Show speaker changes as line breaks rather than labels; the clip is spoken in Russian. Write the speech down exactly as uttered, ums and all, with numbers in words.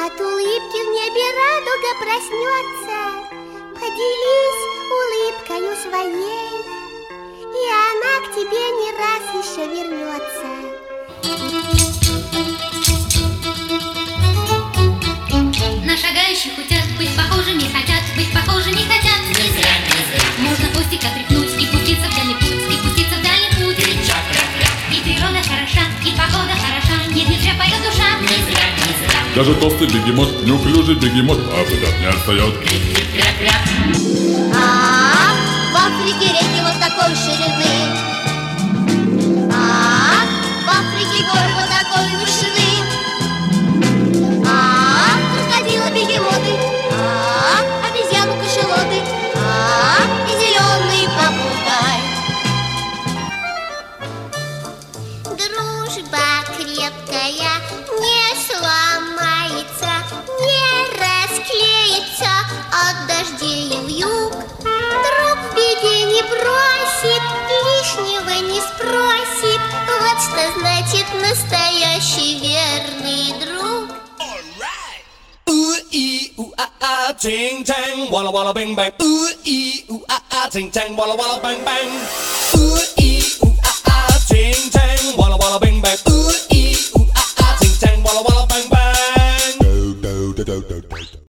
От улыбки в небе радуга проснется. Поделись улыбкою своей, и она к тебе не раз еще вернется.
На шагающих утят быть похожими хотят, быть похожими хотят.
Не зря, не зря.
Можно хвостик отряхнуть и пуститься в дальний путь, и пуститься в дальний путь. И природа хороша, и погода хороша, нет, не зря поет душа.
Не зря, не зря.
Даже толстый бегемот, неуклюжий бегемот, а куда не отстает.
А, в Африке реки вот такой ширины. А, в Африке горы вот такой вышины. А, крокодилы, бегемоты. А, обезьяны, кашалоты. А, и зеленый попугай. Дружба крепкая не сломается, не расклеится от дождей и вьюг. Друг в беде не бросит, лишнего не спросит. Вот что значит настоящий верный друг.
Ooh ee ooh ah ah, ting tang, walla walla bang bang. Ooh ee ooh ah ah, ting tang, walla walla bang bang. Ooh ee ooh ah ah, ting tang, walla walla bang bang. Ooh ee ooh ah ah, ting tang, walla walla bang bang. Do do do do do do.